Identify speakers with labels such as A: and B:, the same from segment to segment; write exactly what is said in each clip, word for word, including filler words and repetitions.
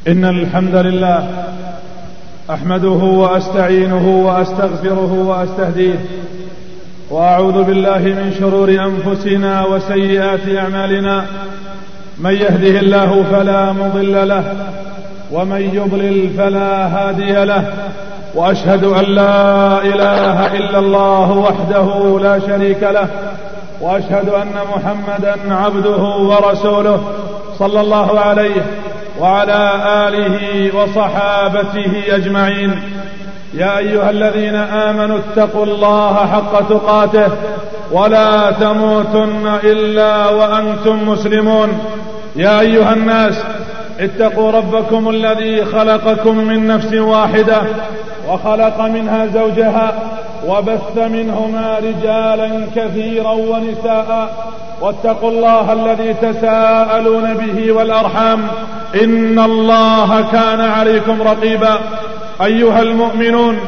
A: إن الحمد لله أحمده وأستعينه وأستغفره وأستهديه، وأعوذ بالله من شرور أنفسنا وسيئات أعمالنا. من يهده الله فلا مضل له، ومن يضلل فلا هادي له، وأشهد أن لا إله إلا الله وحده لا شريك له، وأشهد أن محمدا عبده ورسوله صلى الله عليه وعلى آله وصحابته أجمعين. يا أيها الذين آمنوا اتقوا الله حق تقاته ولا تموتن إلا وأنتم مسلمون. يا أيها الناس اتقوا ربكم الذي خلقكم من نفس واحدة وخلق منها زوجها وبث منهما رجالا كثيرا ونساء، واتقوا الله الذي تساءلون به والأرحام إن الله كان عليكم رقيبا. أيها المؤمنون،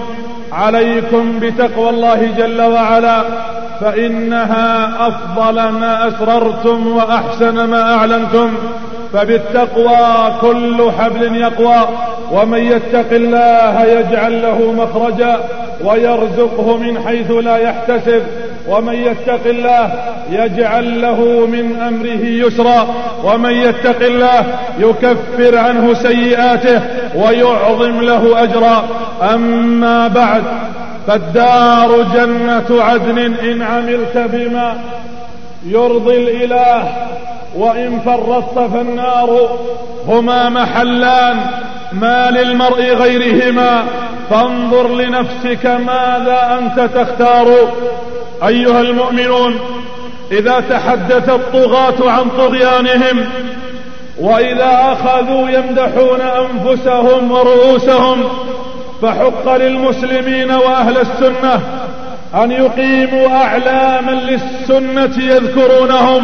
A: عليكم بتقوى الله جل وعلا، فإنها أفضل ما أسررتم وأحسن ما أعلنتم، فبالتقوى كل حبل يقوى. ومن يتق الله يجعل له مخرجا ويرزقه من حيث لا يحتسب، ومن يتق الله يجعل له من أمره يسرا، ومن يتق الله يكفر عنه سيئاته ويعظم له أجرا. أما بعد، فالدار جنة عدن إن عملت بما يرضي الإله، وإن فرطت فالنار. هما محلان ما للمرء غيرهما، فانظر لنفسك ماذا أنت تختار. أيها المؤمنون، إذا تحدث الطغاة عن طغيانهم، وإذا أخذوا يمدحون أنفسهم ورؤوسهم، فحق للمسلمين وأهل السنة أن يقيموا أعلاما للسنة يذكرونهم،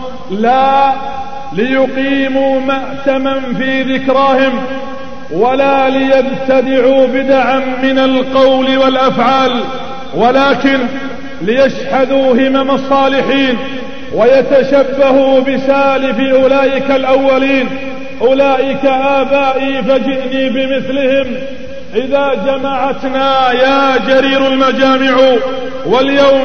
A: لا ليقيموا مأتما في ذكراهم، ولا ليبتدعوا بدعا من القول والأفعال، ولكن ليشحذوا همم الصالحين ويتشبهوا بسالف أولئك الأولين. أولئك آبائي فجئني بمثلهم إذا جمعتنا يا جرير المجامع. واليوم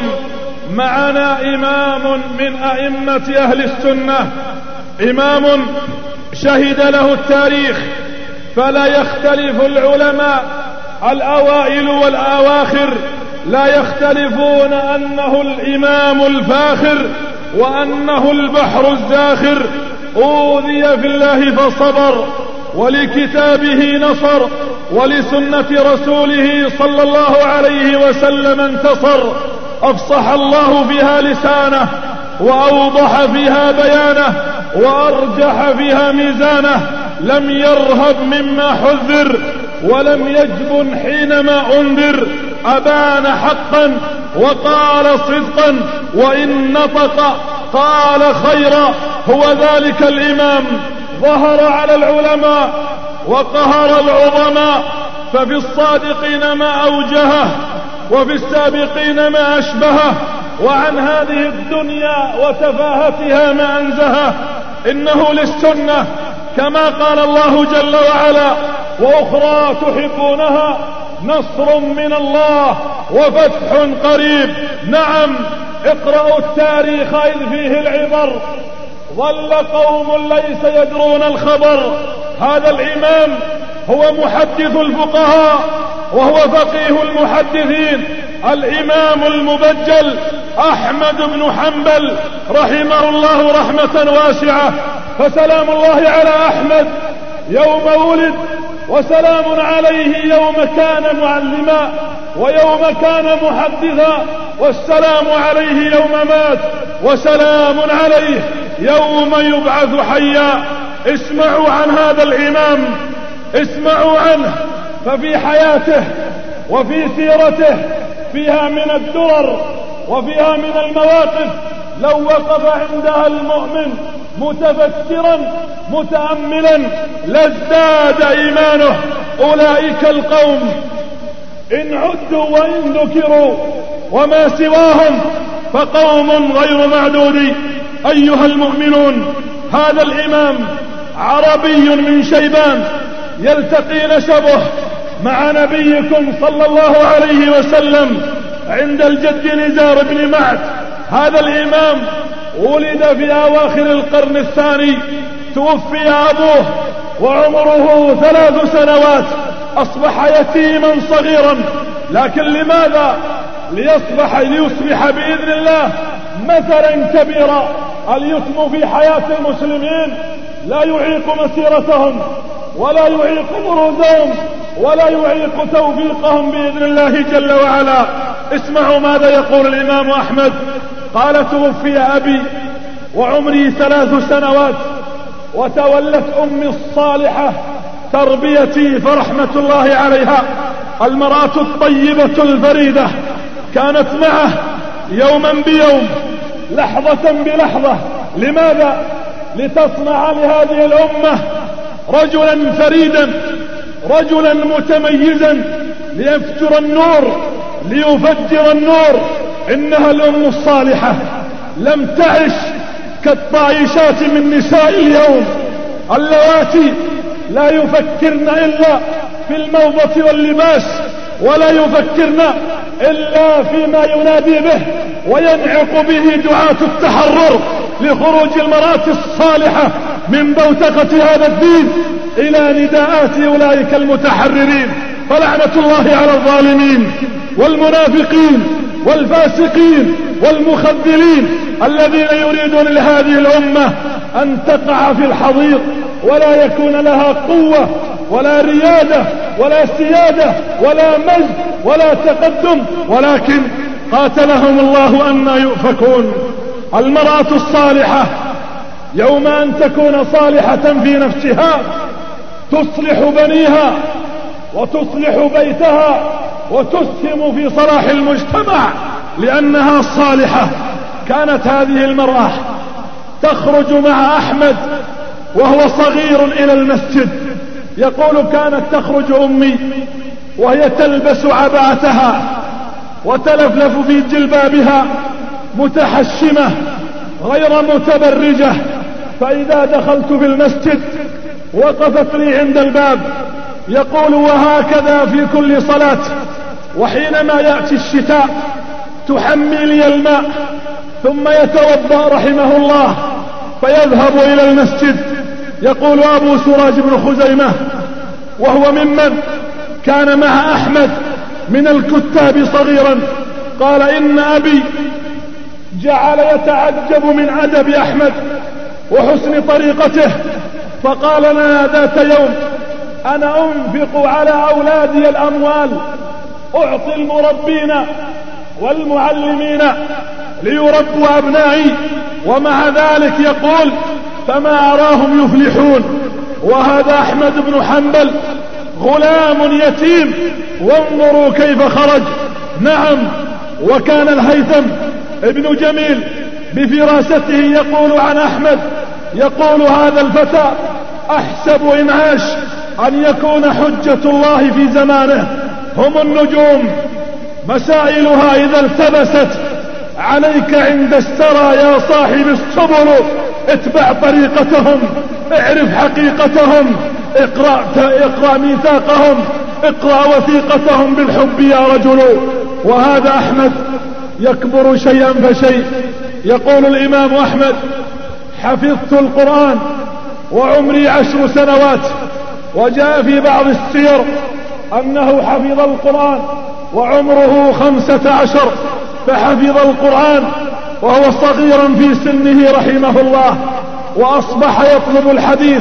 A: معنا إمام من أئمة أهل السنة، إمام شهد له التاريخ، فلا يختلف العلماء الأوائل والأواخر لا يختلفون أنه الإمام الفاخر، وأنه البحر الزاخر. أوذي في الله فصبر، ولكتابه نصر، ولسنة رسوله صلى الله عليه وسلم انتصر. أفصح الله بها لسانه، وأوضح فيها بيانه، وأرجح فيها ميزانه. لم يرهب مما حذر، ولم يجبن حينما أنذر. أبان حقا وقال صدقا، وإن نطق قال خيرا. هو ذلك الإمام، ظهر على العلماء وقهر العظماء، ففي الصادقين ما أوجهه، وفي السابقين ما أشبهه، وعن هذه الدنيا وتفاهتها ما أنزهه. إنه للسنة كما قال الله جل وعلا: وأخرى تحبونها نصر من الله وفتح قريب. نعم، اقرأوا التاريخ إذ فيه العبر. ظل قوم ليس يدرون الخبر. هذا الإمام هو محدث الفقهاء، وهو فقيه المحدثين، الإمام المبجل أحمد بن حنبل رحمه الله رحمة واسعة. فسلام الله على أحمد يوم ولد، وسلام عليه يوم كان معلما، ويوم كان محدثا، والسلام عليه يوم مات، وسلام عليه يوم يبعث حيا. اسمعوا عن هذا الإمام، اسمعوا عنه، ففي حياته وفي سيرته فيها من الدرر وفيها من المواقف لو وقف عندها المؤمن متفكرا متأملا لازداد إيمانه. أولئك القوم إن عدوا وإن ذكروا وما سواهم فقوم غير معدود. أيها المؤمنون، هذا الإمام عربي من شيبان، يلتقي نسبه مع نبيكم صلى الله عليه وسلم عند الجد نزار بن معد. هذا الإمام ولد في أواخر القرن الثاني، توفي أبوه وعمره ثلاث سنوات، أصبح يتيما صغيرا. لكن لماذا؟ ليصبح ليصبح بإذن الله مثلا كبيرا. اليتم في حياة المسلمين لا يعيق مسيرتهم ولا يعيق بروزهم ولا يعيق توفيقهم بإذن الله جل وعلا. اسمعوا ماذا يقول الإمام أحمد، قال: توفي أبي وعمري ثلاث سنوات، وتولت أمي الصالحة تربيتي فرحمة الله عليها، المرأة الطيبة الفريدة، كانت معه يوما بيوم، لحظة بلحظة. لماذا؟ لتصنع لهذه الأمة رجلا فريدا، رجلا متميزا، ليفجر النور ليفجر النور. إنها الأم الصالحة لم تعش كالطائشات من نساء اليوم اللواتي لا يفكرن إلا في الموضة واللباس، ولا يفكرن إلا فيما ينادي به وينعق به دعاة التحرر لخروج المرأة الصالحة من بوتقة هذا الدين إلى نداءات أولئك المتحررين. فلعنة الله على الظالمين والمنافقين والفاسقين والمخذلين الذين يريدون لهذه الأمة أن تقع في الحضيض ولا يكون لها قوة ولا ريادة ولا سيادة ولا مجد ولا تقدم، ولكن قاتلهم الله أن يؤفكون. المرأة الصالحة يوم أن تكون صالحة في نفسها تصلح بنيها وتصلح بيتها وتسهم في صلاح المجتمع لأنها صالحة. كانت هذه المرأة تخرج مع أحمد وهو صغير إلى المسجد. يقول: كانت تخرج أمي وهي تلبس عباءتها وتلفلف في جلبابها متحشمة غير متبرجة، فإذا دخلت في المسجد وقفت لي عند الباب. يقول: وهكذا في كل صلاة، وحينما يأتي الشتاء تحمي لي الماء ثم يتوضأ رحمه الله فيذهب إلى المسجد. يقول أبو سراج بن خزيمة وهو ممن كان مع أحمد من الكتاب صغيرا، قال: إن أبي جعل يتعجب من أدب أحمد وحسن طريقته، فقال لنا ذات يوم: أنا أنفق على أولادي الأموال، أعطي المربين والمعلمين ليربوا أبنائي، ومع ذلك يقول فما أراهم يفلحون. وهذا أحمد بن حنبل غلام يتيم، وانظروا كيف خرج. نعم. وكان الهيثم ابن جميل بفراسته يقول عن أحمد، يقول: هذا الفتى أحسب إن عاش أن يكون حجة الله في زمانه. هم النجوم مسائلها إذا التبست عليك عند السرى يا صاحب السبل، اتبع طريقتهم، اعرف حقيقتهم، اقرأ, اقرأ ميثاقهم، اقرأ وثيقتهم بالحب يا رجل. وهذا أحمد يكبر شيئا فشيء. يقول الإمام أحمد: حفظت القرآن وعمري عشر سنوات. وجاء في بعض السير أنه حفظ القرآن وعمره خمسة عشر، فحفظ القرآن وهو صغيرا في سنه رحمه الله، وأصبح يطلب الحديث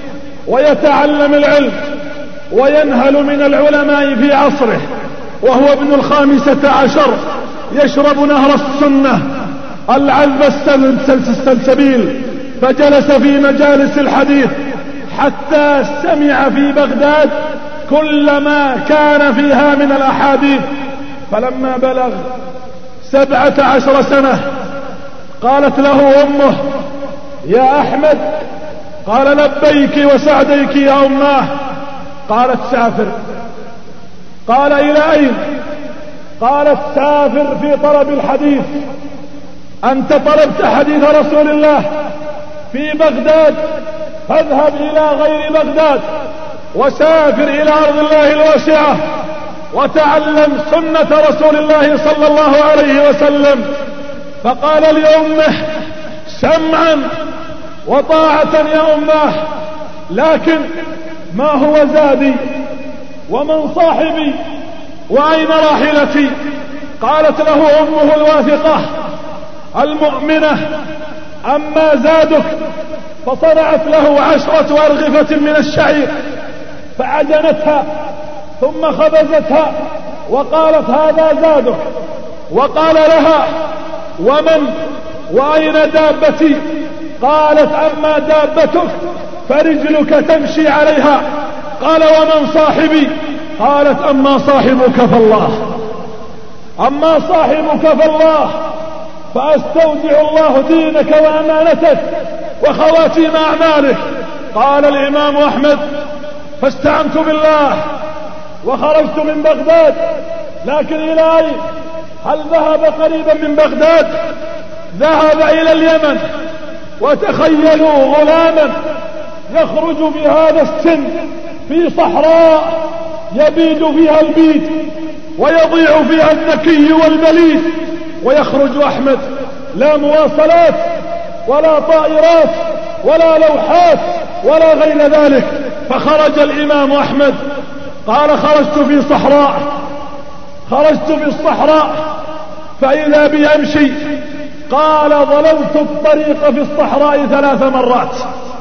A: ويتعلم العلم وينهل من العلماء في عصره، وهو ابن الخامسة عشر يشرب نهر السنة العذب السلسبيل، فجلس في مجالس الحديث حتى سمع في بغداد كل ما كان فيها من الأحاديث. فلما بلغ سبعة عشر سنة قالت له أمه: يا أحمد. قال: لبيك وسعديك يا أماه. قالت: سافر. قال: إلى أين؟ قالت: سافر في طلب الحديث. أنت طلبت حديث رسول الله في بغداد، فاذهب إلى غير بغداد وسافر إلى أرض الله الواسعة وتعلم سنة رسول الله صلى الله عليه وسلم. فقال لأمه: سمعا وطاعة يا أمه، لكن ما هو زادي ومن صاحبي وأين راحلتي؟ قالت له أمه الواثقة المؤمنة: أما زادك، فصنعت له عشرة أرغفة من الشعير فعجنتها ثم خبزتها وقالت: هذا زادك. وقال لها: ومن وأين دابتي؟ قالت: أما دابتك فرجلك تمشي عليها. قال: ومن صاحبي؟ قالت: أما صاحبك فالله، أما صاحبك فالله، فأستودع الله دينك وأمانتك وخواتيم أعمالك. قال الإمام أحمد: فاستعنت بالله وخرجت من بغداد، لكن إلى أين؟ هل ذهب قريبا من بغداد؟ ذهب إلى اليمن. وتخيلوا غلاما يخرج بهذا السن في صحراء يبيد فيها البيد ويضيع فيها الذكي والبليد، ويخرج أحمد لا مواصلات ولا طائرات ولا لوحات ولا غير ذلك. فخرج الإمام أحمد قال: خرجت في صحراء، خرجت في الصحراء فإذا بي أمشي. قال: ظللت الطريق في الصحراء ثلاث مرات،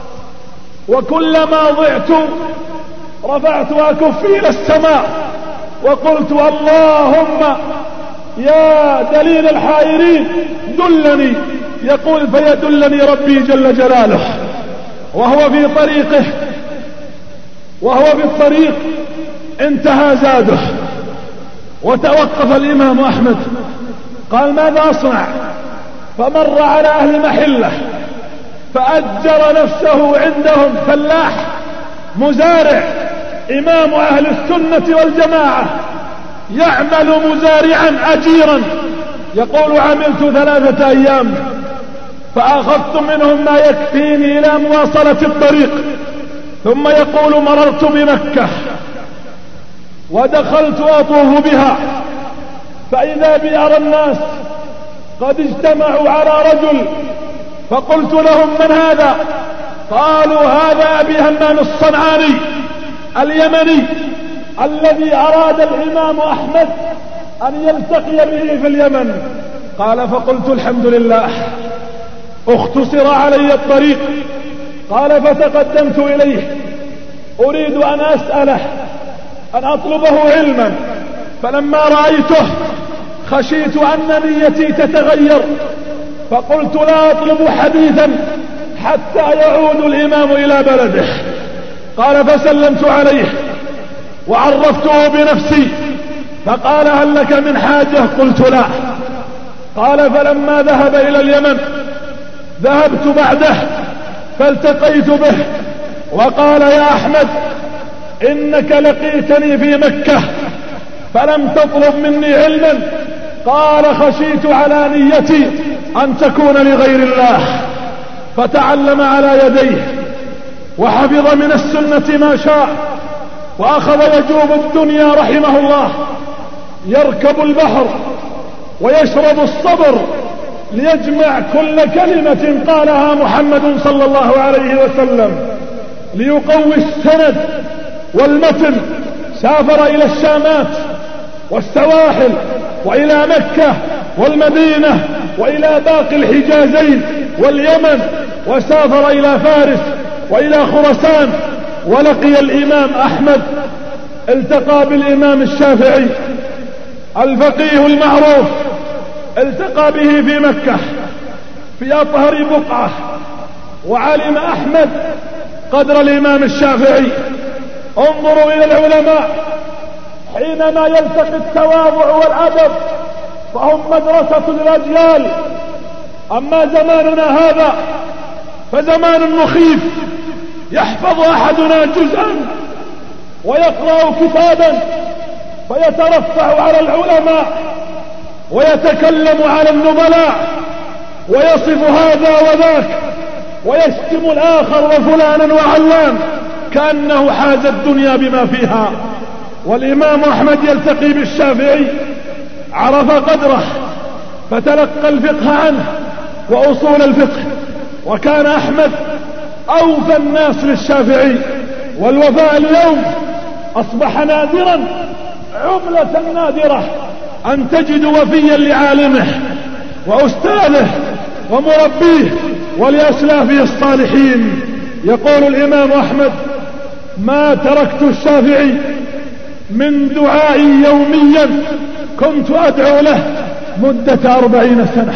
A: وكلما ضعت رفعت أكفي إلى السماء وقلت: اللهم يا دليل الحائرين دلني. يقول: فيدلني ربي جل جلاله. وهو في طريقه وهو في الطريق انتهى زاده، وتوقف الإمام أحمد قال: ماذا أصنع؟ فمر على أهل محلة فأجر نفسه عندهم فلاح مزارع إمام أهل السنة والجماعة، يعمل مزارعا أجيرا. يقول: عملت ثلاثة أيام فأخذت منهم ما يكفيني إلى مواصلة الطريق. ثم يقول: مررت بمكة ودخلت أطوف بها، فإذا بي أرى الناس قد اجتمعوا على رجل، فقلت لهم: من هذا؟ قالوا: هذا أبي همام الصنعاني اليمني الذي أراد الإمام أحمد أن يلتقي به في اليمن. قال: فقلت: الحمد لله، اختصر علي الطريق. قال: فتقدمت إليه أريد أن أسأله، أن أطلبه علما، فلما رأيته خشيت أن نيتي تتغير، فقلت: لا أطلب حديثا حتى يعود الإمام إلى بلده. قال: فسلمت عليه وعرفته بنفسي، فقال: هل لك من حاجة؟ قلت: لا. قال: فلما ذهب إلى اليمن ذهبت بعده فالتقيت به وقال: يا أحمد، إنك لقيتني في مكة فلم تطلب مني علما. قال: خشيت على نيتي أن تكون لغير الله. فتعلم على يديه وحفظ من السنة ما شاء، وأخذ يجوب الدنيا رحمه الله، يركب البحر ويشرب الصبر ليجمع كل كلمة قالها محمد صلى الله عليه وسلم ليقوي السند والمتن. سافر إلى الشامات والسواحل وإلى مكة والمدينة وإلى باقي الحجازين واليمن، وسافر إلى فارس وإلى خراسان، ولقي الإمام أحمد. التقى بالإمام الشافعي الفقيه المعروف، التقى به في مكة في أطهر بقعة، وعلم أحمد قدر الإمام الشافعي. انظروا إلى العلماء حينما يلتقي التواضع والأدب فهم مدرسة الأجيال. أما زماننا هذا فزمان مخيف، يحفظ أحدنا جزءا ويقرأ كتابا فيترفع على العلماء ويتكلم على النبلاء ويصف هذا وذاك ويشتم الآخر وفلانا وعلان. كأنه حاز الدنيا بما فيها. والإمام أحمد يلتقي بالشافعي، عرف قدره فتلقى الفقه عنه وأصول الفقه، وكان أحمد أوفى الناس للشافعي. والوفاء اليوم أصبح نادرا، عملة نادرة أن تجد وفيا لعالمه وأستاذه ومربيه ولأسلافه الصالحين. يقول الإمام أحمد: ما تركت الشافعي من دعائي يوميا كنت أدعو له مدة أربعين سنة.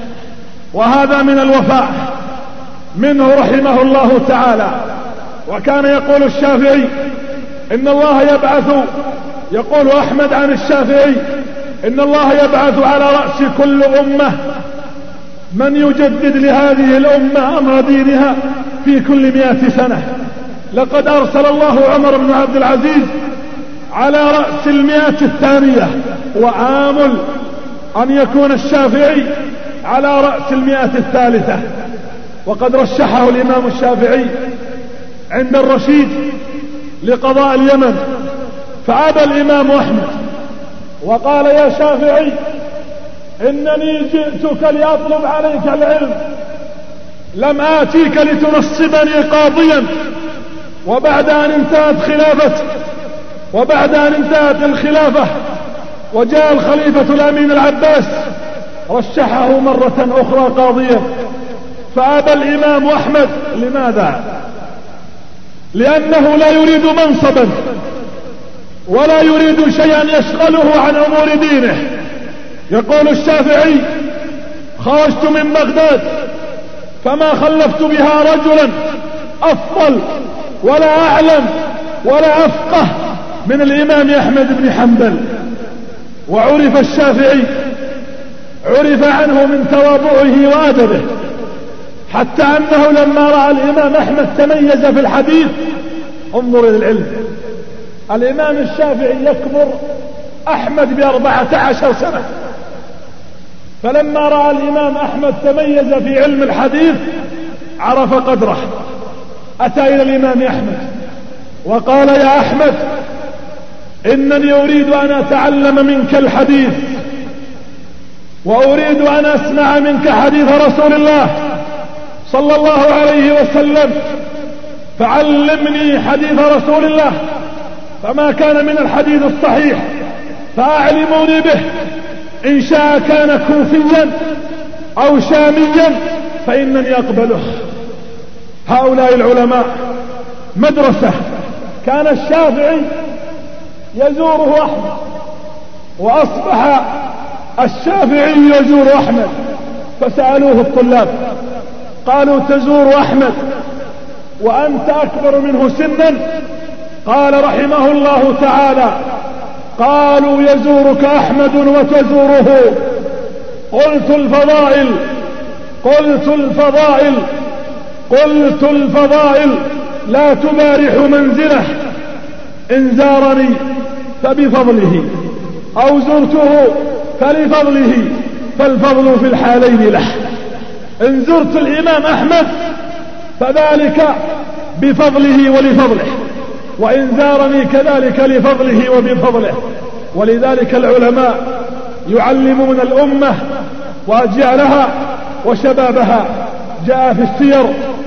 A: وهذا من الوفاء منه رحمه الله تعالى. وكان يقول الشافعي: إن الله يبعث، يقول أحمد عن الشافعي: إن الله يبعث على رأس كل أمة من يجدد لهذه الأمة أمر دينها في كل مئة سنة. لقد أرسل الله عمر بن عبد العزيز على رأس المئة الثانية، وآمل أن يكون الشافعي على رأس المئة الثالثة. وقد رشحه الإمام الشافعي عند الرشيد لقضاء اليمن، فأبى الإمام أحمد وقال: يا شافعي، إنني جئتك لأطلب عليك العلم، لم آتيك لتنصبني قاضيا. وبعد أن انتهت خلافتك وبعد أن انتهت الخلافة وجاء الخليفة الأمين العباس رشحه مرة أخرى قاضيا، فأبى الإمام أحمد. لماذا؟ لأنه لا يريد منصبا ولا يريد شيئا يشغله عن أمور دينه. يقول الشافعي: خرجت من بغداد فما خلفت بها رجلا أفضل ولا أعلم ولا أفقه من الإمام أحمد بن حنبل. وعرف الشافعي، عرف عنه من تواضعه وأدبه، حتى أنه لما رأى الإمام أحمد تميز في الحديث. انظر إلى العلم، الإمام الشافعي يكبر أحمد بأربعة عشر سنة، فلما رأى الإمام أحمد تميز في علم الحديث عرف قدره، أتى إلى الإمام أحمد وقال: يا أحمد، إنني أريد أن أتعلم منك الحديث، وأريد أن أسمع منك حديث رسول الله صلى الله عليه وسلم، فعلمني حديث رسول الله، فما كان من الحديث الصحيح فأعلموني به، إن شاء كان كوفيا أو شاميا فإنني أقبله. هؤلاء العلماء مدرسة. كان الشافعي يزوره أحمد، وأصبح الشافعي يزور أحمد، فسألوه الطلاب قالوا: تزور أحمد وأنت أكبر منه سنا؟ قال رحمه الله تعالى: قالوا: يزورك أحمد وتزوره. قلت الفضائل قلت الفضائل قلت الفضائل لا تبارح منزله، إن زارني فبفضله، أو زرته فلفضله، فالفضل في الحالين له. إن زرت الإمام أحمد فذلك بفضله ولفضله، وإن زارني كذلك لفضله وبفضله. ولذلك العلماء يعلمون الأمة وأجيالها وشبابها. جاء في السير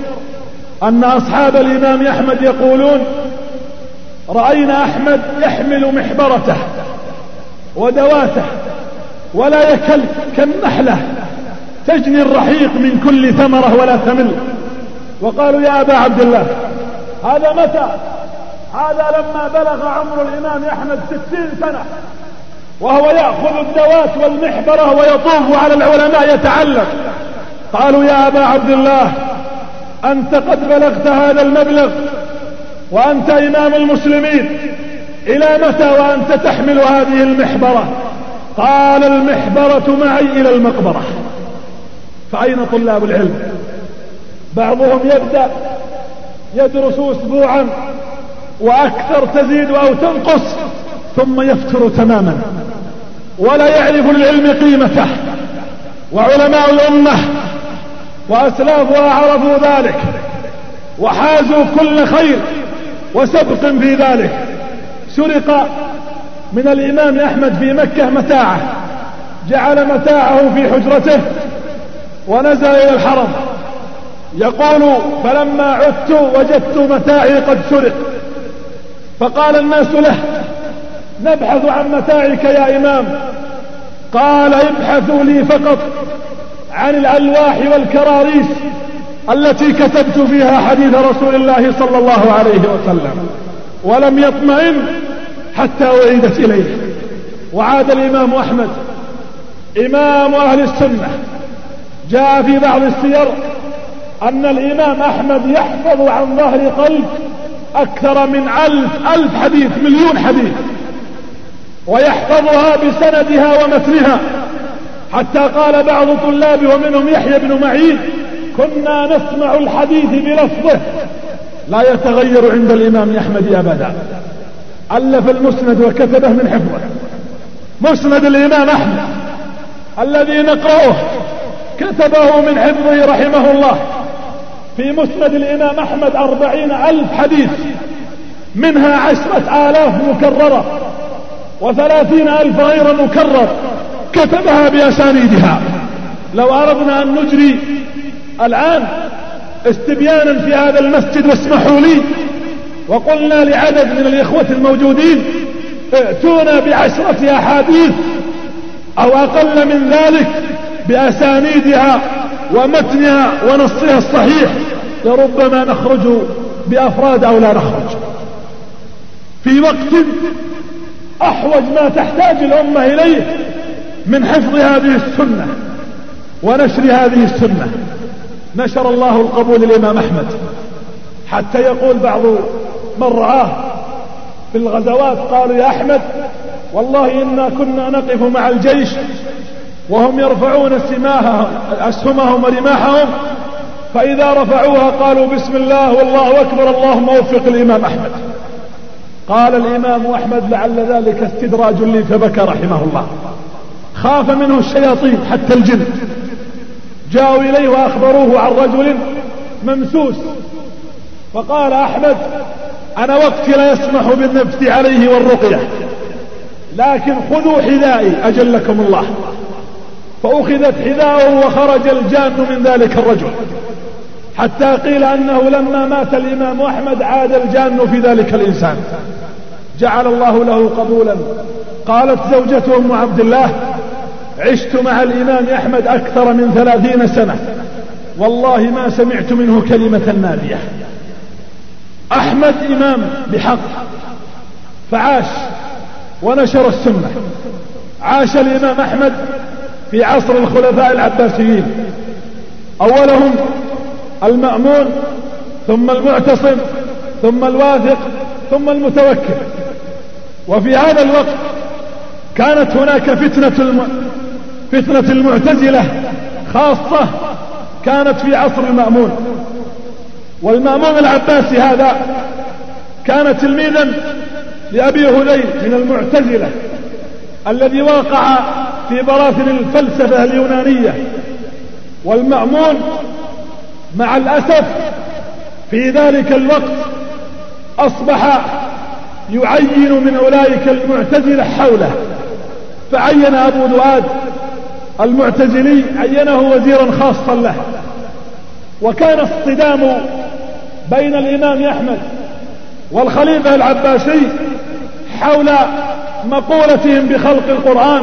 A: أن أصحاب الإمام أحمد يقولون: رأينا أحمد يحمل محبرته ودواته ولا يكل كالنحلة تجني الرحيق من كل ثمرة ولا تمل. وقالوا: يا أبا عبد الله، هذا متى؟ هذا لما بلغ عمر الإمام أحمد ستين سنة وهو يأخذ الدوات والمحبرة ويطوف على العلماء يتعلم. قالوا: يا أبا عبد الله، أنت قد بلغت هذا المبلغ وأنت إمام المسلمين، إلى متى وأنت تحمل هذه المحبرة؟ قال: المحبرة معي إلى المقبرة. فأين طلاب العلم؟ بعضهم يبدأ يدرس أسبوعا وأكثر تزيد أو تنقص ثم يفتر تماما ولا يعرف للعلم قيمته. وعلماء الأمة وأسلافها عرفوا ذلك وحازوا كل خير وسبق في ذلك. سرق من الإمام أحمد في مكة متاعه، جعل متاعه في حجرته ونزل إلى الحرم، يقول فلما عدت وجدت متاعي قد سرق، فقال الناس له نبحث عن متاعك يا إمام، قال ابحثوا لي فقط عن الألواح والكراريس التي كتبت فيها حديث رسول الله صلى الله عليه وسلم. ولم يطمئن حتى أعيدت إليه. وعاد الإمام أحمد إمام أهل السنة. جاء في بعض السير أن الإمام أحمد يحفظ عن ظهر قلب أكثر من ألف ألف حديث، مليون حديث، ويحفظها بسندها ومتنها، حتى قال بعض طلابه ومنهم يحيى بن معين كنا نسمع الحديث بلفظه لا يتغير عند الإمام أحمد أبدا. ألف المسند وكتبه من حفظه. مسند الإمام أحمد الذي نقرأه كتبه من حفظه رحمه الله. في مسند الإمام أحمد أربعين ألف حديث، منها عشرة آلاف مكررة وثلاثين ألف غير مكرر، كتبها بأسانيدها. لو أردنا أن نجري الآن استبيانا في هذا المسجد واسمحوا لي، وقلنا لعدد من الإخوة الموجودين ائتونا بعشرة أحاديث أو أقل من ذلك بأسانيدها ومتنها ونصها الصحيح، لربما نخرج بأفراد أو لا نخرج. في وقت أحوج ما تحتاج الأمة إليه من حفظ هذه السنة ونشر هذه السنة، نشر الله القبول للإمام أحمد، حتى يقول بعض من رآه في الغزوات قالوا يا أحمد والله إنا كنا نقف مع الجيش وهم يرفعون أسهمهم ورماحهم، فإذا رفعوها قالوا بسم الله والله أكبر اللهم وفق الإمام أحمد. قال الإمام أحمد لعل ذلك استدراج لي، فبكى رحمه الله. خاف منه الشياطين حتى الجن، جاءوا إليه وأخبروه عن رجل ممسوس، فقال أحمد أنا وقتي لا يسمح بالنفث عليه والرقية، لكن خذوا حذائي أجلكم الله. فأخذت حذاؤه وخرج الجان من ذلك الرجل، حتى قيل أنه لما مات الإمام أحمد عاد الجان في ذلك الإنسان. جعل الله له قبولا. قالت زوجته أم عبد الله عشت مع الإمام أحمد أكثر من ثلاثين سنة والله ما سمعت منه كلمة نادية. أحمد إمام بحق، فعاش ونشر السنة. عاش الإمام أحمد في عصر الخلفاء العباسيين، أولهم المأمون ثم المعتصم ثم الواثق ثم المتوكل. وفي هذا الوقت كانت هناك فتنة الم... فتنة المعتزلة خاصة، كانت في عصر المأمون. والمأمون العباسي هذا كان تلميذا لأبي هذيل من المعتزلة الذي وقع في براثن الفلسفة اليونانية. والمأمون مع الأسف في ذلك الوقت أصبح يعين من أولئك المعتزلة حوله، فعين أبو دؤاد المعتزلي عينه وزيرا خاصا له. وكان الصدام بين الإمام أحمد والخليفة العباسي حول مقولتهم بخلق القرآن،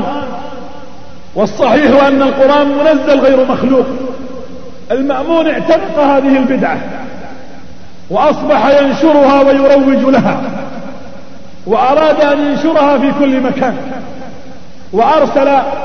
A: والصحيح أن القرآن منزل غير مخلوق. المأمون اعتنق هذه البدعة وأصبح ينشرها ويروج لها، وأراد أن ينشرها في كل مكان، وأرسل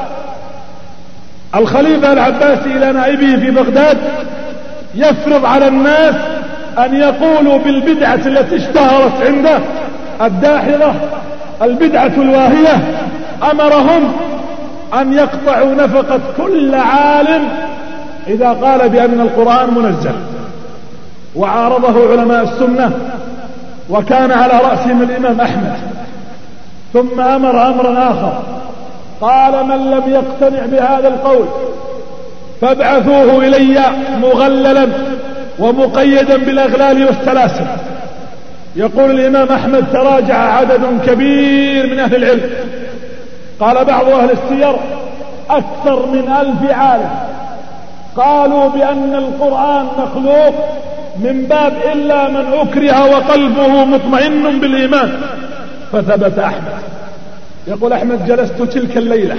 A: الخليفة العباسي إلى نائبه في بغداد يفرض على الناس أن يقولوا بالبدعة التي اشتهرت عنده الداحضة، البدعة الواهية. أمرهم أن يقطعوا نفقة كل عالم إذا قال بأن القرآن منزل، وعارضه علماء السنة وكان على رأسهم الإمام أحمد. ثم أمر أمرا آخر، قال من لم يقتنع بهذا القول فابعثوه إلي مغللا ومقيدا بالأغلال والسلاسل. يقول الإمام أحمد تراجع عدد كبير من أهل العلم، قال بعض أهل السير أكثر من ألف عالم قالوا بأن القرآن مخلوق من باب إلا من أكره وقلبه مطمئن بالإيمان، فثبت أحمد. يقول أحمد جلست تلك الليلة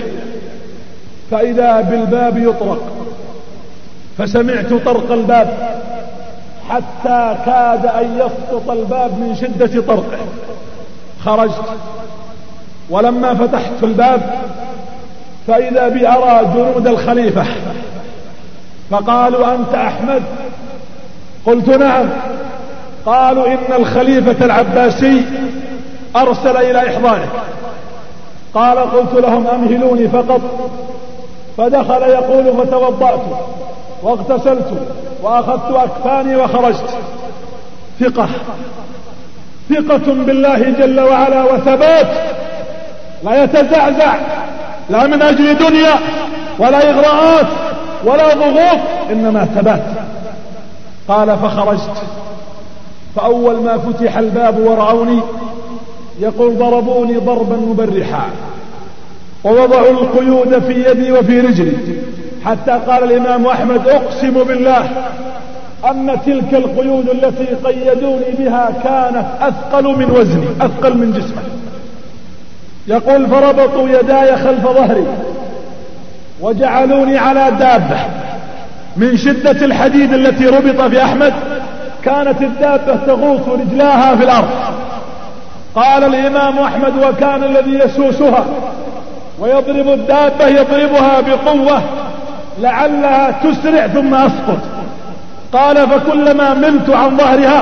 A: فإذا بالباب يطرق، فسمعت طرق الباب حتى كاد أن يسقط الباب من شدة طرقه، خرجت ولما فتحت الباب فإذا بي أرى جنود الخليفة، فقالوا أنت أحمد؟ قلت نعم. قالوا إن الخليفة العباسي أرسل إلى إحضارك. قال قلت لهم أمهلوني فقط، فدخل يقول فتوضأت واغتسلت وأخذت أكفاني وخرجت. ثقة ثقة بالله جل وعلا وثبات، لا يتزعزع لا من أجل دنيا ولا إغراءات ولا ضغوط، إنما ثبات. قال فخرجت، فأول ما فتح الباب ورعوني يقول ضربوني ضربا مبرحا ووضعوا القيود في يدي وفي رجلي، حتى قال الإمام أحمد أقسم بالله أن تلك القيود التي قيدوني بها كانت أثقل من وزني، أثقل من جسمي. يقول فربطوا يداي خلف ظهري وجعلوني على دابة من شدة الحديد التي ربط في أحمد، كانت الدابة تغوص رجلاها في الأرض. قال الإمام أحمد وكان الذي يسوسها ويضرب الدابة يضربها بقوة لعلها تسرع ثم أسقط. قال فكلما ملت عن ظهرها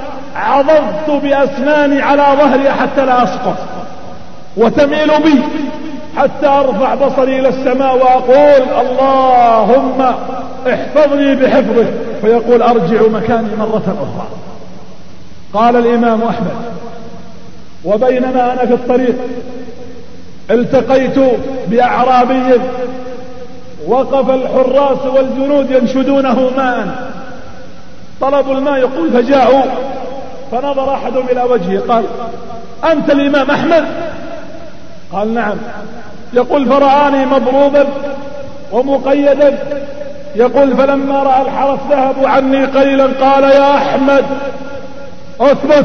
A: عضضت بأسناني على ظهرها حتى لا أسقط، وتميل بي حتى أرفع بصري إلى السماء وأقول اللهم احفظني بحفظك، فيقول أرجع مكاني مرة أخرى. قال الإمام أحمد وبينما أنا في الطريق التقيت بأعرابي وقف الحراس والجنود ينشدونه ماء، طلبوا الماء يقول فجاءوا، فنظر أحدهم إلى وجهه قال أنت الإمام أحمد؟ قال نعم. يقول فرآني مضروبا ومقيدا، يقول فلما رأى الحرس ذهبوا عني قليلا قال يا أحمد أثبت،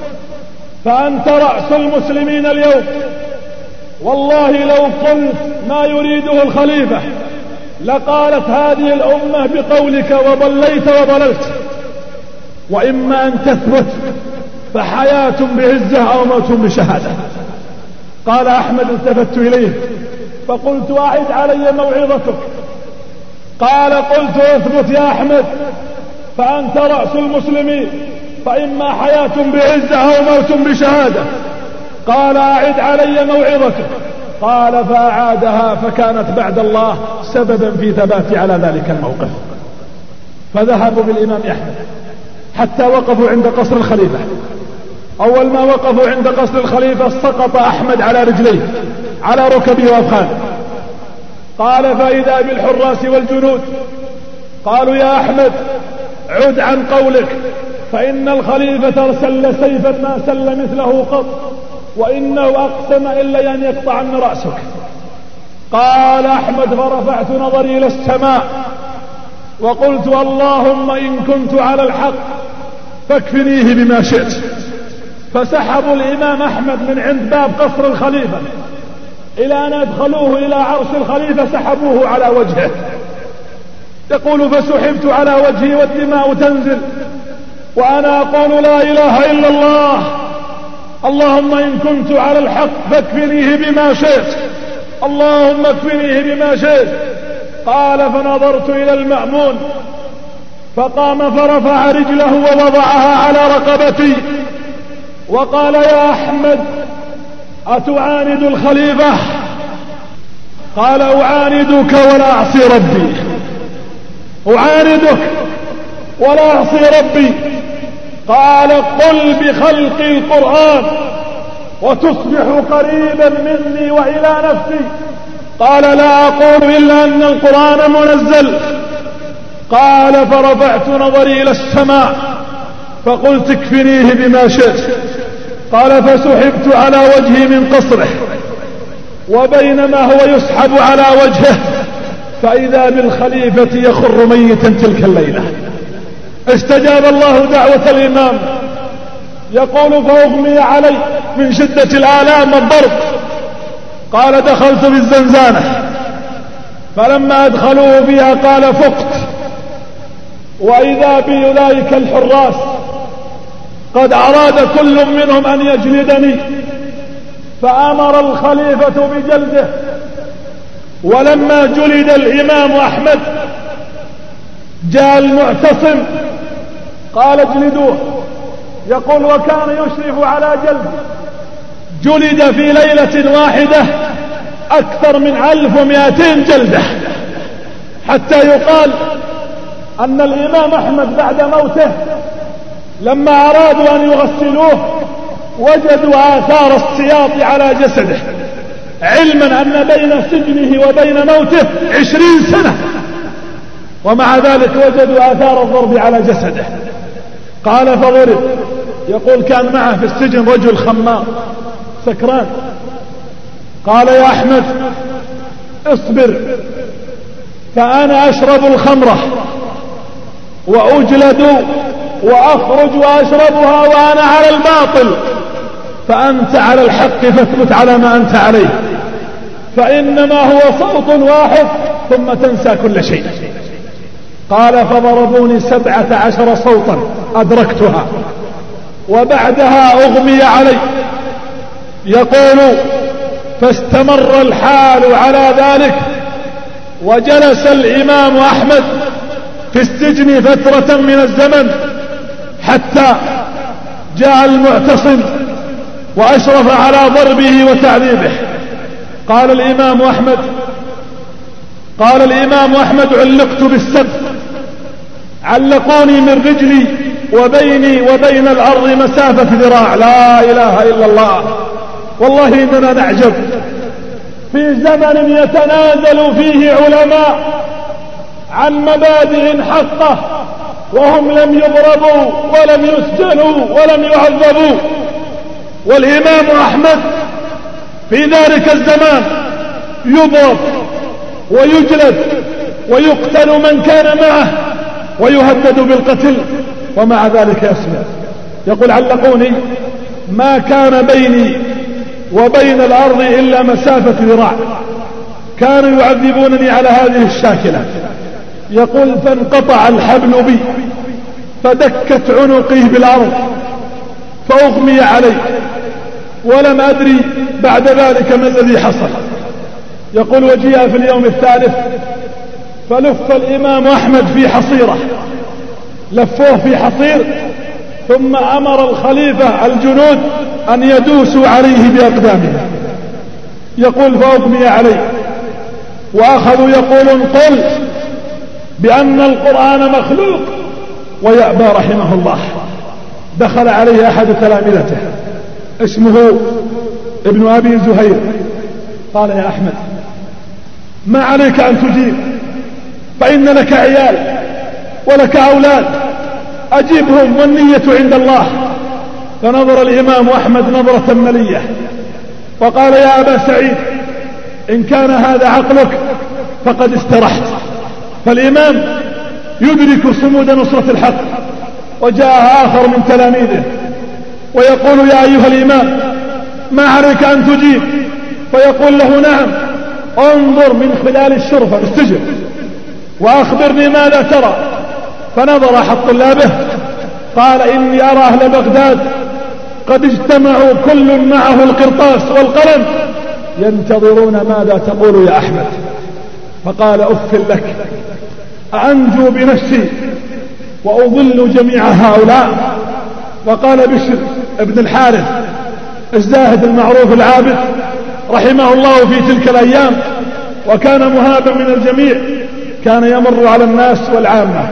A: فأنت رأس المسلمين اليوم، والله لو قلت ما يريده الخليفة لقالت هذه الأمة بقولك وضليت وضللت، وإما أن تثبت فحياة بعزة أو موت بشهادة. قال أحمد التفت إليه فقلت أعد علي موعظتك. قال قلت اثبت يا أحمد فأنت رأس المسلمين، فإما حياة بعزة أو موت بشهادة. قال أعد علي موعظتك. قال فأعادها، فكانت بعد الله سببا في ثباتي على ذلك الموقف. فذهبوا بالإمام أحمد حتى وقفوا عند قصر الخليفة. أول ما وقفوا عند قصر الخليفة سقط أحمد على رجليه على ركبه وأفخاذه. قال فإذا بالحراس والجنود قالوا يا أحمد عد عن قولك، فإن الخليفة أرسل سيفا ما سل مثله قط، وإنه أقسم إلا أن يقطع عن رأسك. قال أحمد فرفعت نظري إلى السماء وقلت اللهم إن كنت على الحق فاكفنيه بما شئت. فسحبوا الإمام أحمد من عند باب قصر الخليفة إلى أن أدخلوه إلى عرش الخليفة، سحبوه على وجهه. يقول فسحبت على وجهي والدماء تنزل وأنا أقول لا إله إلا الله، اللهم إن كنت على الحق فاكفنيه بما شئت، اللهم اكفنيه بما شئت. قال فنظرت إلى المأمون فقام فرفع رجله ووضعها على رقبتي وقال يا أحمد أتعاند الخليفة؟ قال أعاندك ولا أعصي ربي، أعاندك ولا أعصي ربي. قال قل بخلق القرآن وتصبح قريبا مني وإلى نفسي. قال لا أقول إلا أن القرآن منزل. قال فرفعت نظري إلى السماء فقلت اكفنيه بما شئت. قال فسحبت على وجهي من قصره، وبينما هو يسحب على وجهه فإذا بالخليفة يخر ميتا تلك الليلة. استجاب الله دعوة الإمام. يقول فأغمي علي من شدة الآلام والضرب. قال دخلت بالزنزانة، فلما أدخلوه فيها قال فقت، وإذا بي أولئك الحراس قد أراد كل منهم أن يجلدني، فأمر الخليفة بجلده. ولما جلد الإمام أحمد جاء المعتصم قال اجلدوه. يقول وكان يشرف على جلده. جلد في ليلة واحدة أكثر من ألف ومائتين جلدة، حتى يقال أن الإمام أحمد بعد موته لما أرادوا أن يغسلوه وجدوا آثار السياط على جسده، علما أن بين سجنه وبين موته عشرين سنة، ومع ذلك وجدوا آثار الضرب على جسده. قال فضرب. يقول كان معه في السجن رجل خمار سكران. قال يا أحمد اصبر، فأنا أشرب الخمرة وأجلد وأخرج وأشربها وأنا على الباطل، فأنت على الحق فاثبت على ما أنت عليه، فإنما هو صوت واحد ثم تنسى كل شيء. قال فضربوني سبعة عشر صوتا أدركتها، وبعدها أغمي علي. يقول فاستمر الحال على ذلك، وجلس الإمام أحمد في السجن فترة من الزمن حتى جاء المعتصم وأشرف على ضربه وتعذيبه. قال الإمام أحمد قال الإمام أحمد علقت بالسب، علقوني من رجلي وبيني وبين الأرض مسافة ذراع. لا إله إلا الله. والله إننا نعجب في زمن يتنازل فيه علماء عن مبادئ حقه وهم لم يضربوا ولم يسجنوا ولم يعذبوا، والإمام أحمد في ذلك الزمان يضرب ويجلد ويقتل من كان معه ويهدد بالقتل، ومع ذلك يسلم. يقول علقوني ما كان بيني وبين الأرض إلا مسافة ذراع، كانوا يعذبونني على هذه الشاكلة. يقول فانقطع الحبل بي فدكت عنقي بالأرض فأغمي علي، ولم أدري بعد ذلك ما الذي حصل. يقول وجيء في اليوم الثالث فلف الإمام أحمد في حصيرة، لفوه في حصير، ثم أمر الخليفة الجنود أن يدوسوا عليه بأقدامهم. يقول فأغمي عليه، وأخذوا يقولون قل بأن القرآن مخلوق ويأبى رحمه الله. دخل عليه أحد تلامذته اسمه ابن أبي زهير، قال يا أحمد ما عليك أن تجيب، فإن لك عيال ولك أولاد، أجيبهم والنية عند الله. فنظر الإمام أحمد نظرة ملية وقال يا أبا سعيد إن كان هذا عقلك فقد استرحت. فالإمام يدرك صمود نصرة الحق، وجاء آخر من تلاميذه ويقول يا أيها الإمام ما عليك أن تجيب، فيقول له نعم انظر من خلال الشرفة في السجن وأخبرني ماذا ترى. فنظر أحد طلابه قال إني أرى أهل بغداد قد اجتمعوا كل معه القرطاس والقلم ينتظرون ماذا تقول يا أحمد. فقال أف لك، أنجو بنفسي وأضل جميع هؤلاء. وقال بشر ابن الحارث الزاهد المعروف العابد رحمه الله في تلك الأيام، وكان مهابا من الجميع، كان يمر على الناس والعامة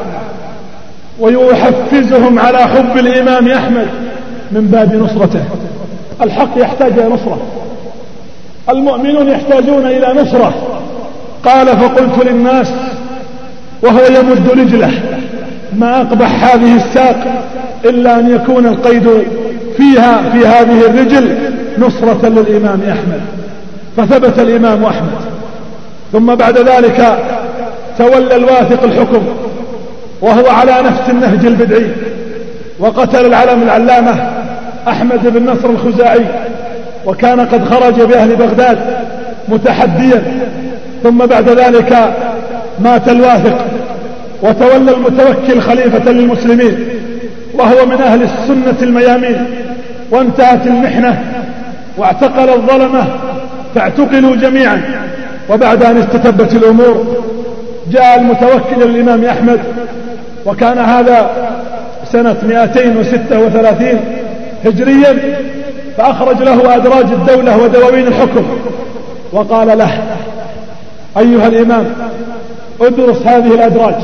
A: ويحفزهم على حب الإمام أحمد من باب نصرته. الحق يحتاج إلى نصرة، المؤمنون يحتاجون إلى نصرة. قال فقلت للناس وهو يمد رجله ما أقبح هذه الساق إلا أن يكون القيد فيها في هذه الرجل نصرة للإمام أحمد، فثبت الإمام أحمد. ثم بعد ذلك تولى الواثق الحكم وهو على نفس النهج البدعي، وقتل العلم العلامة أحمد بن نصر الخزاعي، وكان قد خرج بأهل بغداد متحديا. ثم بعد ذلك مات الواثق وتولى المتوكل خليفة للمسلمين وهو من أهل السنة الميامين، وانتهت المحنة واعتقل الظلمة فاعتقلوا جميعا. وبعد أن استتبت الأمور جاء المتوكل للإمام أحمد، وكان هذا سنة مئتين وستة وثلاثين هجريا، فأخرج له أدراج الدولة ودواوين الحكم وقال له: أيها الإمام، ادرس هذه الأدراج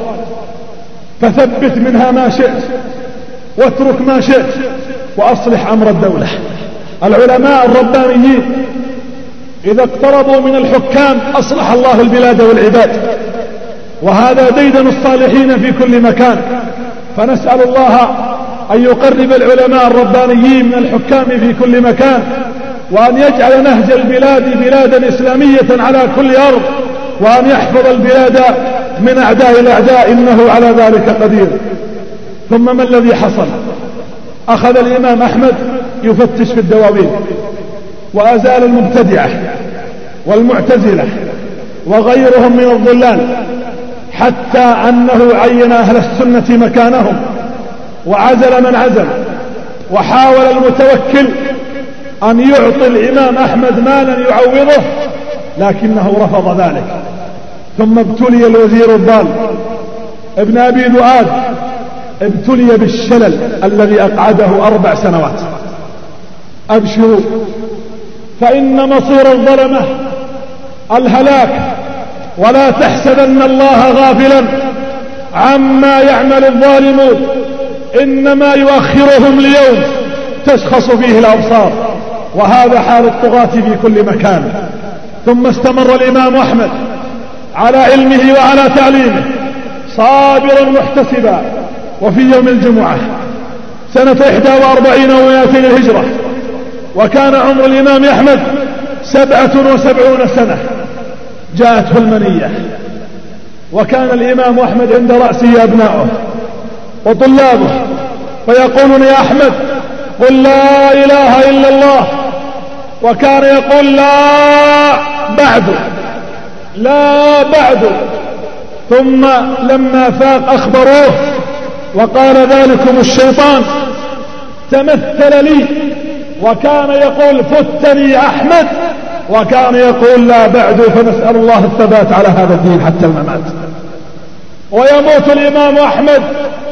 A: فثبت منها ما شئت واترك ما شئت وأصلح أمر الدولة. العلماء الربانيين إذا اقتربوا من الحكام أصلح الله البلاد والعباد، وهذا ديدن الصالحين في كل مكان. فنسأل الله أن يقرب العلماء الربانيين من الحكام في كل مكان، وأن يجعل نهج البلاد بلادا إسلامية على كل أرض، وأن يحفظ البلاد من أعداء الأعداء، إنه على ذلك قدير. ثم ما الذي حصل؟ أخذ الإمام أحمد يفتش في الدواوين وأزال المبتدعة والمعتزلة وغيرهم من الضلال، حتى أنه عين أهل السنة مكانهم وعزل من عزل، وحاول المتوكل أن يعطي الإمام أحمد مالا يعوضه، لكنه رفض ذلك. ثم ابتلي الوزير الضال ابن أبي ذؤاد، ابتلي بالشلل الذي أقعده أربع سنوات. أبشروا، فإن مصير الظلمة الهلاك، ولا تحسبن الله غافلا عما يعمل الظالمون، إنما يؤخرهم ليوم تشخص فيه الأبصار، وهذا حال الطغاة في كل مكان. ثم استمر الإمام أحمد على علمه وعلى تعليمه صابرا محتسبا. وفي يوم الجمعة سنة إحدى وأربعين ومائتين الهجرة، وكان عمر الإمام أحمد سبعة وسبعون سنة، جاءته المنية، وكان الإمام أحمد عند رأسه أبناؤه وطلابه، فيقولون: يا أحمد قل لا إله إلا الله، وكان يقول: لا بعد، لا بعد. ثم لما فاق أخبروه وقال: ذلكم الشيطان تمثل لي، وكان يقول: فتني أحمد، وكان يقول: لا بعد. فنسأل الله الثبات على هذا الدين حتى الممات. ويموت الإمام أحمد،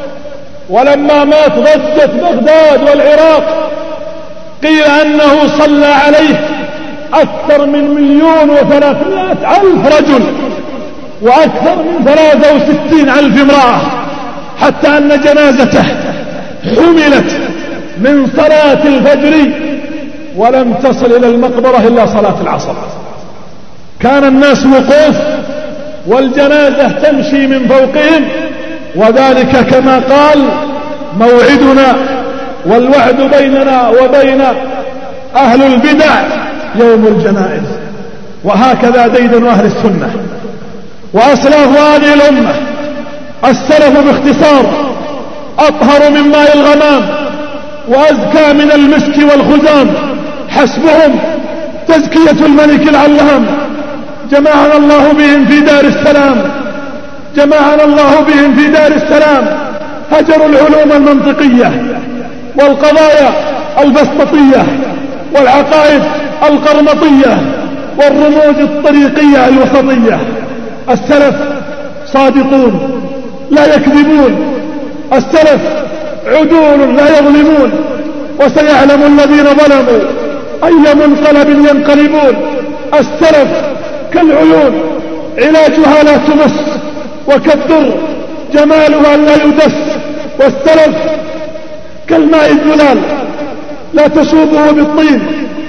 A: ولما مات ضجت بغداد والعراق، قيل أنه صلى عليه أكثر من مليون وثلاثمائة ألف رجل، وأكثر من ثلاثة وستين ألف امرأة، حتى أن جنازته حملت من صلاة الفجر ولم تصل إلى المقبرة إلا صلاة العصر. كان الناس وقوف والجنازة تمشي من فوقهم، وذلك كما قال: موعدنا والوعد بيننا وبين أهل البدع يوم الجنائز. وهكذا ديدن أهل السنة وأسلاف هذه الأمة. السلف باختصار أطهر من ماء الغمام وأزكى من المسك والخزام، حسبهم تزكية الملك العلام. جمعنا الله بهم في دار السلام، جمعنا الله بهم في دار السلام. هجروا العلوم المنطقية والقضايا البسططية والعقائد القرمطية والرموز الطريقية الوسطية. السلف صادقون لا يكذبون، السلف عدول لا يظلمون، وسيعلم الذين ظلموا أي منقلب ينقلبون. السلف كالعيون علاجها لا تمس، وكالدر جمالها لا يدس. والسلف كالماء الزلال لا تشوبه بالطين،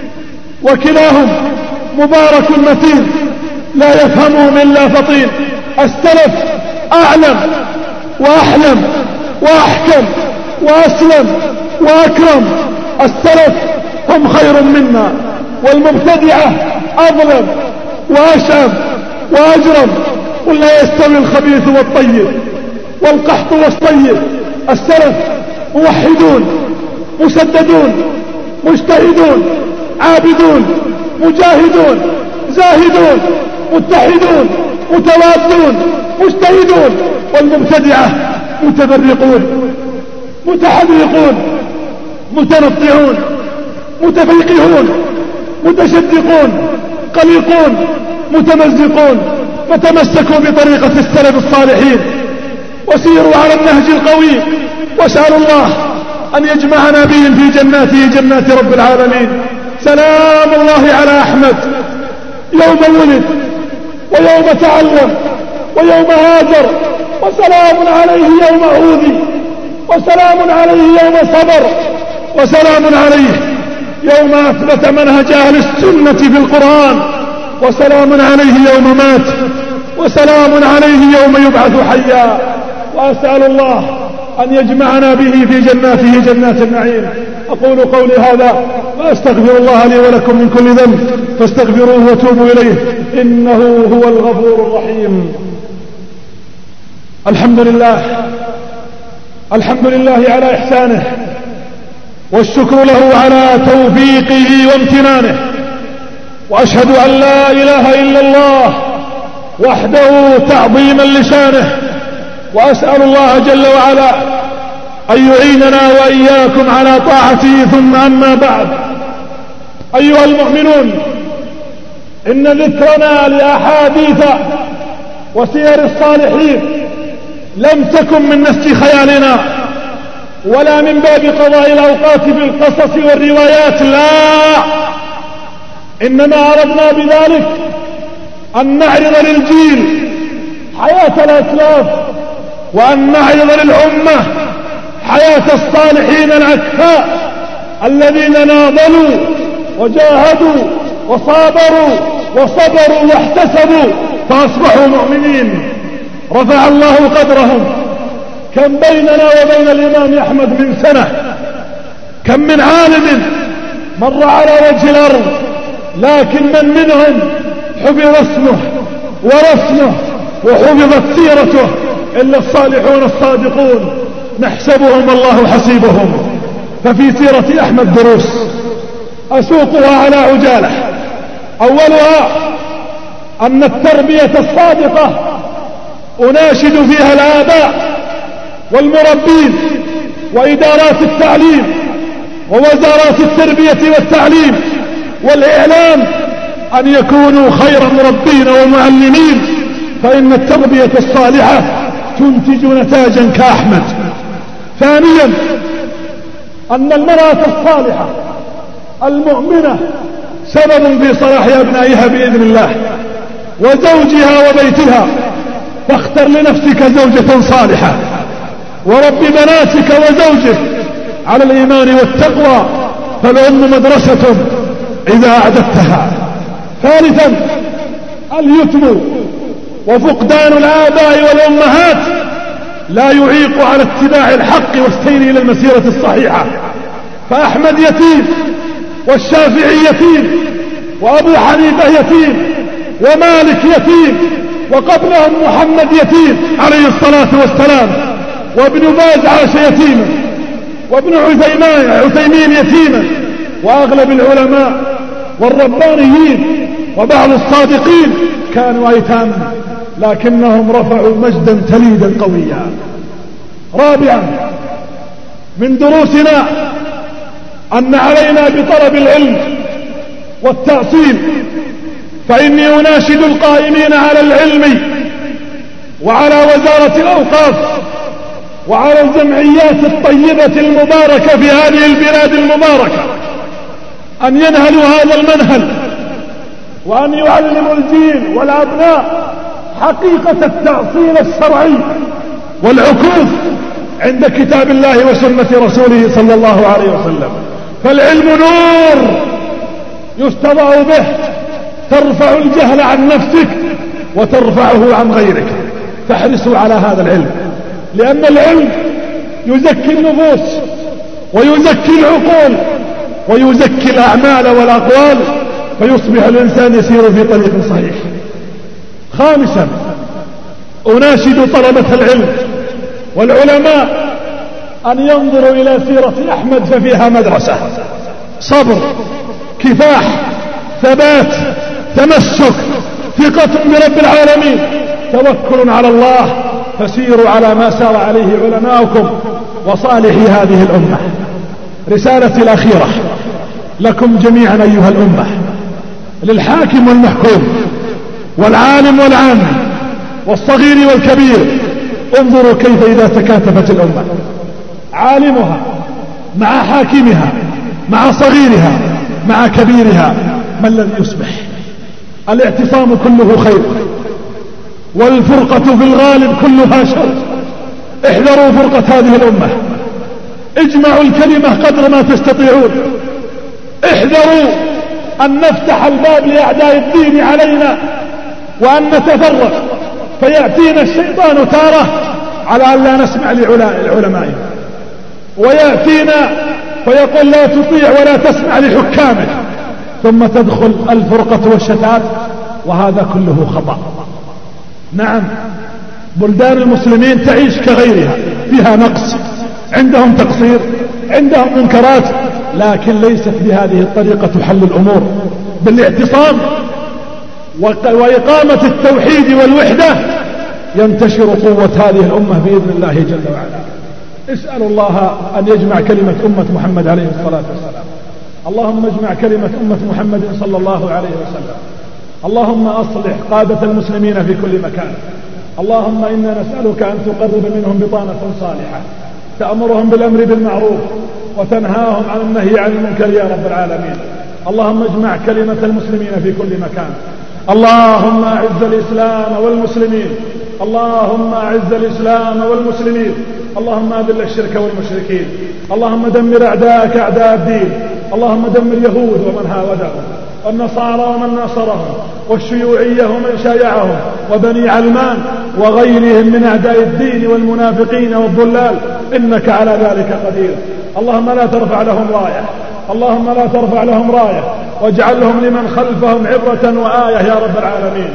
A: وكلاهم مبارك متين لا يفهمهم إلا فطين. السلف أعلم وأحلم وأحكم وأسلم وأكرم. السلف هم خير منا، والمبتدعة أظلم وأشأم وأجرم. قل لا يستوي الخبيث والطيب والقحط والصيب. السلف موحدون مسددون مجتهدون عابدون مجاهدون زاهدون متحدون متوادون مجتهدون. والمبتدعة متفرقون متحرقون متنطعون متفيقهون متشدقون قليقون متمزقون. فتمسكوا بطريقة السلف الصالحين وسيروا على النهج القوي، واسأل الله أن يجمعنا بهم في جناته جنات رب العالمين. سلام الله على أحمد يوم ولد ويوم تعلم ويوم هاجر، وسلام عليه يوم أوذي، وسلام عليه يوم صبر، وسلام عليه يوم أثبت منهج أهل السنة في القرآن، وسلام عليه يوم مات، وسلام عليه يوم يبعث حيا. وأسأل الله أن يجمعنا به في جناته جنات النعيم. أقول قولي هذا وأستغفر الله لي ولكم من كل ذنب، فاستغفروه وتوبوا إليه إنه هو الغفور الرحيم. الحمد لله الحمد لله على إحسانه، والشكر له على توفيقه وامتنانه، وأشهد أن لا إله إلا الله وحده تعظيما لشانه. وأسأل الله جل وعلا أن يعيننا وإياكم على طاعته. ثم أما بعد، أيها المؤمنون، إن ذكرنا لأحاديث وسير الصالحين لم تكن من نسج خيالنا ولا من باب قضاء الأوقات بالقصص والروايات، لا، إنما أردنا بذلك أن نعرض للجيل حياة الأسلاف، وأن نعرض للأمة حياة الصالحين الأكفاء الذين ناضلوا وجاهدوا وصابروا وصبروا واحتسبوا فأصبحوا مؤمنين. رفع الله قدرهم. كم بيننا وبين الإمام أحمد من سنة، كم من عالم مر على وجه الأرض، لكن من منهم حفظ اسمه ورسمه وحفظت سيرته إلا الصالحون الصادقون، نحسبهم الله حسيبهم. ففي سيرة أحمد دروس أسوقها على عجالة. أولها أن التربية الصادقة أناشد فيها الآباء والمربين وإدارات التعليم ووزارات التربية والتعليم والإعلام أن يكونوا خير مربين ومعلمين، فإن التربية الصالحة تنتج نتاجا كأحمد. ثانيا، أن المرأة الصالحة المؤمنة سبب في صلاح أبنائها بإذن الله وزوجها وبيتها. فاختر لنفسك زوجة صالحة، ورب بناتك وزوجك على الإيمان والتقوى، فالأم مدرسة إذا أعددتها. ثالثا، اليتم وفقدان الآباء والأمهات لا يعيق على اتباع الحق والسير إلى المسيرة الصحيحة. فأحمد يتيم، والشافعي يتيم، وأبو حنيفة يتيم، ومالك يتيم، وقبلهم محمد يتيم عليه الصلاة والسلام، وابن باز عاش يتيما، وابن عثيمين يتيما، وأغلب العلماء والربانيين وبعض الصادقين كانوا أيتاما، لكنهم رفعوا مجدا تليدا قويا. رابعا، من دروسنا أن علينا بطلب العلم والتأصيل، فإني أناشد القائمين على العلم وعلى وزارة الأوقاف وعلى الجمعيات الطيبة المباركة في هذه البلاد المباركة أن ينهلوا هذا المنهل، وأن يعلموا الجيل والأبناء حقيقة التأصيل الشرعي والعكوف عند كتاب الله وسنة رسوله صلى الله عليه وسلم. فالعلم نور يستضاء به، ترفع الجهل عن نفسك وترفعه عن غيرك. فاحرصوا على هذا العلم، لأن العلم يزكي النفوس ويزكي العقول ويزكي الأعمال والأقوال، فيصبح الإنسان يسير في طريق صحيح. خامسا، أناشد طلبة العلم والعلماء أن ينظروا إلى سيرة أحمد ففيها مدرسة، صبر، كفاح، ثبات، تمسك، ثقة برب العالمين، توكل على الله، فسيروا على ما سار عليه علماؤكم وصالحي هذه الأمة. رسالتي الأخيرة لكم جميعا أيها الأمة، للحاكم والمحكوم والعالم والعام والصغير والكبير، انظروا كيف إذا تكاتفت الأمة، عالمها مع حاكمها مع صغيرها مع كبيرها، ما الذي يصبح؟ الاعتصام كله خير، والفرقة في الغالب كلها شر. احذروا فرقة هذه الأمة، اجمعوا الكلمة قدر ما تستطيعون، احذروا أن نفتح الباب لأعداء الدين علينا وأن نتفرق فيأتينا الشيطان تارة على أن لا نسمع لعلمائنا، ويأتينا فيقول لا تطيع ولا تسمع لحكامك، ثم تدخل الفرقة والشتات، وهذا كله خطأ. نعم، بلدان المسلمين تعيش كغيرها، فيها نقص، عندهم تقصير، عندهم منكرات، لكن ليست بهذه الطريقة تحل الأمور. بالاعتصام وإقامة التوحيد والوحدة ينتشر قوة هذه الأمة بإذن الله جل وعلا. اسأل الله أن يجمع كلمة أمة محمد عليه الصلاة والسلام. اللهم اجمع كلمة أمة محمد صلى الله عليه وسلم. اللهم أصلح قادة المسلمين في كل مكان. اللهم إنا نسألك أن تقرب منهم بطانة صالحة تأمرهم بالأمر بالمعروف وتنهاهم عن النهي عن المنكر يا رب العالمين. اللهم اجمع كلمة المسلمين في كل مكان. اللهم أعز الإسلام والمسلمين. اللهم أعز الإسلام والمسلمين. اللهم أذل الشرك والمشركين. اللهم دمر أعداءك أعداء الدين. اللهم دمر يهود ومن هاودهم، والنصارى ومن ناصرهم، والشيوعية ومن شايعهم، وبني علمان وغيرهم من أعداء الدين والمنافقين والضلال، إنك على ذلك قدير. اللهم لا ترفع لهم راية، اللهم لا ترفع لهم راية، واجعلهم لمن خلفهم عبرة وآية يا رب العالمين.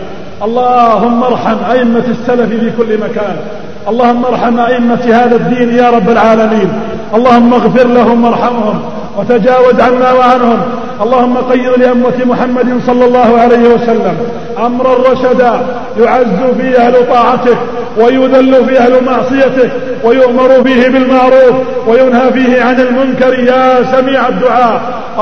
A: اللهم ارحم أئمة السلف في كل مكان. اللهم ارحم أئمة هذا الدين يا رب العالمين. اللهم اغفر لهم وارحمهم وتجاوز عنا وعنهم. اللهم قيض لأمة محمد صلى الله عليه وسلم أمرا رشدا يعز فيه أهل طاعتك ويذل فيه أهل معصيتك ويؤمر فيه بالمعروف وينهى فيه عن المنكر يا سميع الدعاء.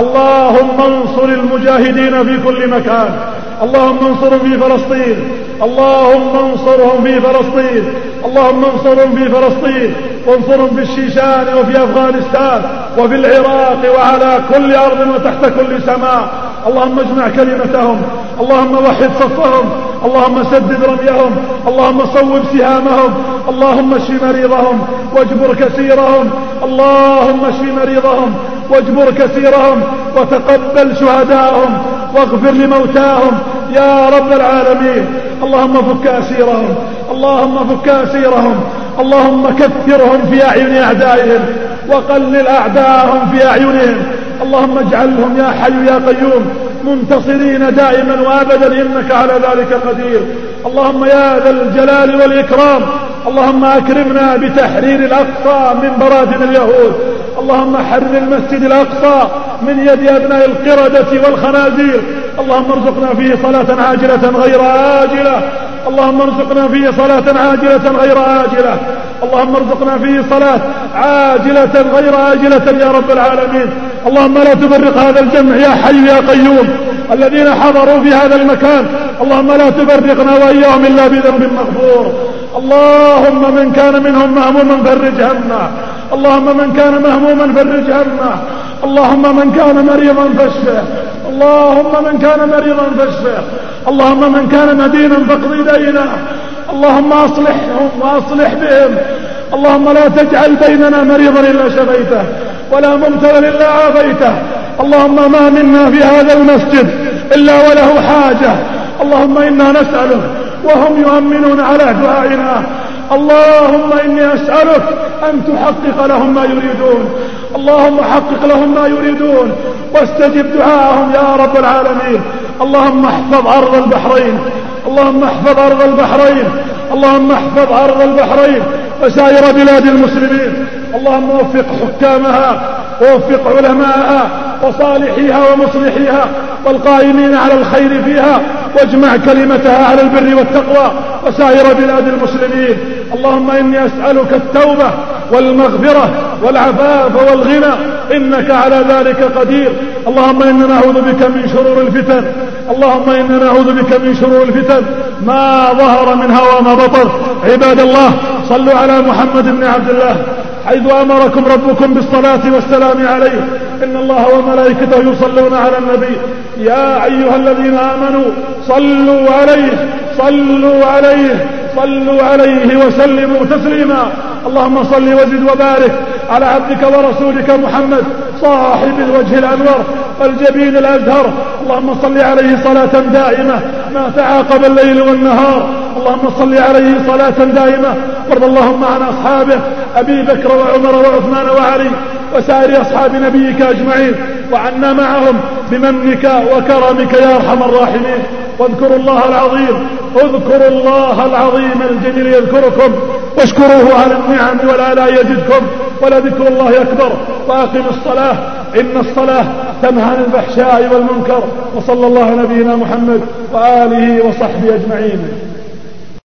A: اللهم انصر المجاهدين في كل مكان. اللهم انصرهم في فلسطين. اللهم انصرهم في فلسطين. اللهم انصرهم في فلسطين، وانصرهم في الشيشان وفي أفغانستان وفي العراق وعلى كل أرض وتحت كل سماء. اللهم اجمع كلمتهم. اللهم وحد صفهم. اللهم سدد رميهم. اللهم صوب سهامهم. اللهم اشف مريضهم واجبر كسيرهم. اللهم اشف مريضهم واجبر كسيرهم وتقبل شهداءهم واغفر لموتاهم يا رب العالمين. اللهم فك أسيرهم. اللهم فك أسيرهم. اللهم كثرهم في أعين أعدائهم وقلل أعداءهم في أعينهم. اللهم اجعلهم يا حي يا قيوم منتصرين دائما وابدا، إنك على ذلك قدير. اللهم يا ذا الجلال والإكرام، اللهم أكرمنا بتحرير الأقصى من برادن اليهود. اللهم حرر المسجد الأقصى من يد أبناء القردة والخنازير. اللهم ارزقنا فيه صلاة عاجلة غير آجلة. اللهم ارزقنا فيه صلاة عاجلة غير آجلة. اللهم ارزقنا فيه صلاة عاجلة غير آجلة يا رب العالمين. اللهم لا تفرق هذا الجمع يا حي يا قيوم الذين حضروا في هذا المكان. اللهم لا تفرقنا وإياهم إلا بذنب مغفور. اللهم من كان منهم مهموما فرج همه. اللهم من كان مهموما فرج همه. اللهم من كان مريضا فاشفه. اللهم من كان مريضا فاشفه. اللهم من كان مدينا فاقض دينه. اللهم أصلحهم وأصلح بهم. اللهم لا تجعل بيننا مريضا إلا شفيته ولا مبتلا إلا عافيته. اللهم ما منا في هذا المسجد إلا وله حاجة. اللهم إنا نسألك وهم يؤمنون على دعائنا. اللهم إني أسألك أن تحقق لهم ما يريدون، اللهم حقق لهم ما يريدون واستجب دعاءهم يا رب العالمين. اللهم احفظ أرض البحرين، اللهم احفظ أرض البحرين، اللهم احفظ أرض البحرين وسائر بلاد المسلمين. اللهم وفق حكامها ووفق علماءها وصالحيها ومصلحيها والقائمين على الخير فيها، واجمع كلمتها على البر والتقوى وسائر بلاد المسلمين. اللهم إني أسألك التوبة والمغفرة والعفاف والغنى إنك على ذلك قدير. اللهم إنا نعوذ بك من شرور الفتن، اللهم إنا نعوذ بك من شرور الفتن ما ظهر منها وما بطن. عباد الله، صلوا على محمد بن عبد الله حيث أمركم ربكم بالصلاة والسلام عليه. إن الله وملائكته يصلون على النبي يا أيها الذين آمنوا صلوا عليه صلوا عليه صلوا عليه وسلموا تسليما. اللهم صل وزد وبارك على عبدك ورسولك محمد صاحب الوجه الأنور والجبين الأزهر. اللهم صل عليه صلاة دائمة ما تعاقب الليل والنهار. اللهم صل عليه صلاة دائمة. وارض اللهم عن أصحابه أبي بكر وعمر وعثمان وعلي وسائر أصحاب نبيك أجمعين، وعنا معهم بمنك وكرمك يا أرحم الراحمين. واذكروا الله العظيم اذكروا الله العظيم الجليل يذكركم، واشكروه على النعم والآلاء يزدكم، ولذكر الله أكبر. وأقم الصلاة إن الصلاة تنهى عن الفحشاء والمنكر. وصلى الله على نبينا محمد وآله وصحبه أجمعين.